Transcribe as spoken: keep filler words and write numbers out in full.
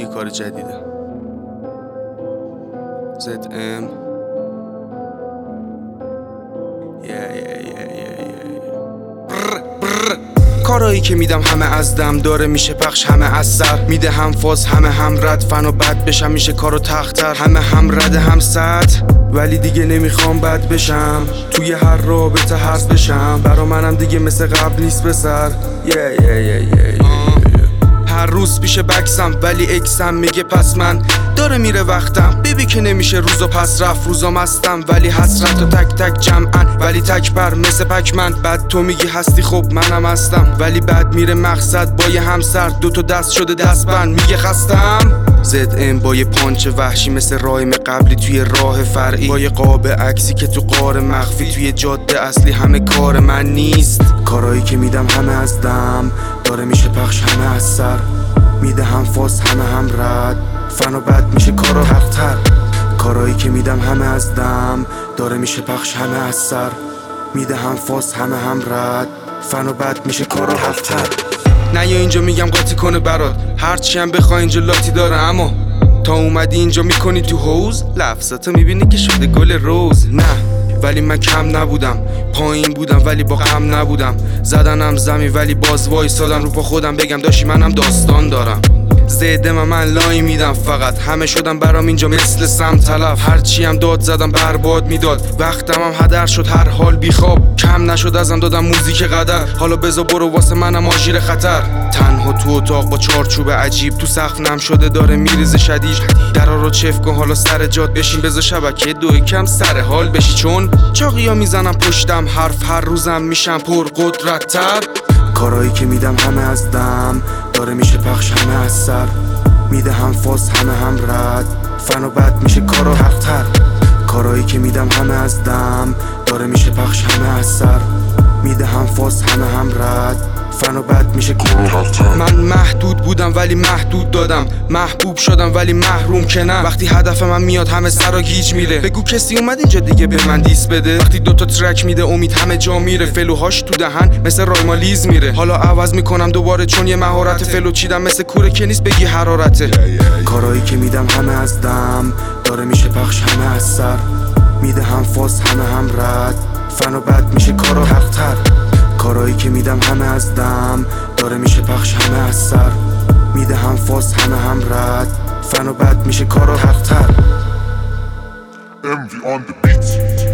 کار جدیده. زد ام کارایی که میدم همه از دم داره میشه پخش، همه از سر میده، هم فاز همه هم رد، فن و بد بشم میشه کارو تختر، همه هم رد هم سطح، ولی دیگه نمیخوام بد بشم، توی هر رابطه حرف بشم، برا منم دیگه مثل قبل نیست بسر. yeah, yeah, yeah, yeah, yeah. هر روز پیش بکسم ولی اکسم میگه پس من داره میره وقتم، بیبی که نمیشه روزو پس رفت، روزا مستم ولی حسرت و تک تک جمعن، ولی تک بر مثل پکمن، بعد تو میگی هستی خب منم هستم، ولی بعد میره مقصد با یه همسر، دوتا دست شده دست بند میگه خستم. زد ام با یه پانچ وحشی مثل رایم قبلی توی راه فرعی، با یه قاب عکسی که تو غار مخفی، توی جاده اصلی همه کار من نیست، کارایی که میدم همه از دم داره میشه پخش، همه از سر میده، هم فاز همه هم رد، فن و بد میشه کارو حق‌تر، کارایی که میدم همه از دم داره میشه پخش، همه از سر میده، هم فاز همه هم رد، فن و بد میشه کارو حق‌تر. نه یا اینجا میگم قاطی کنه برات، هرچی هم بخوای اینجا لاتی داره، اما تا اومدی اینجا میکنی تو حوز، لفظاتو میبینی که شده گل روز. نه ولی من کم نبودم، پایین بودم ولی با غم نبودم، زدنم زمین ولی باز وایسادم رو پا خودم، بگم داشتی منم داستان دارم. زده من من لای میدم فقط، همه شدم برام اینجا مثل سم تلف، هرچی هم داد زدم برباد میداد، وقتم هم هدر شد هر حال بیخواب، کم نشد ازم دادم موزیک قدر، حالا بزا برو واسه منم آژیر خطر، تنها تو اتاق با چارچوب عجیب، تو سقف نم شده داره میریزه شدید، درا رو چف کن حالا سر جات بشین، بزا شبکه دو کم سر حال بشی، چون چاقیا میزنم پشتم حرف، هر روزم میشم پر قدرت تر، کارایی که میدم همه از دم داره میشه پخش، همه از سر میده، هم فاز همه هم رد، فن و بد میشه کارو حق‌تر، کارایی که میدم همه از دم داره میشه پخش، همه از سر میده، هم فاز همه هم رد، فن و بد میشه کارو حق‌تر. من محدود بودم ولی محدود دادم، محبوب شدم ولی محروم که نه، وقتی هدف من میاد همه سرا گیج میره، بگو کسی اومد اینجا دیگه به من دیس بده، وقتی دوتا ترک میده امید همه جا میره، فلوهاش تو دهن مثل رایمالیز میره، حالا عوض میکنم دوباره چون یه مهارت، فلو چیدم مثل کوره که نیست بگی حرارته، کارایی که میدم همه از دم داره میشه پخش، همه از سر میده، هم فاز همه هم رد، فن و بد میشه کارو حق‌تر، کارایی که میدم همه از دم داره میشه پخش، همه از سر میده، هم فاز همه هم رد، فن و بد میشه کارو حق‌تر. Envy on the beat.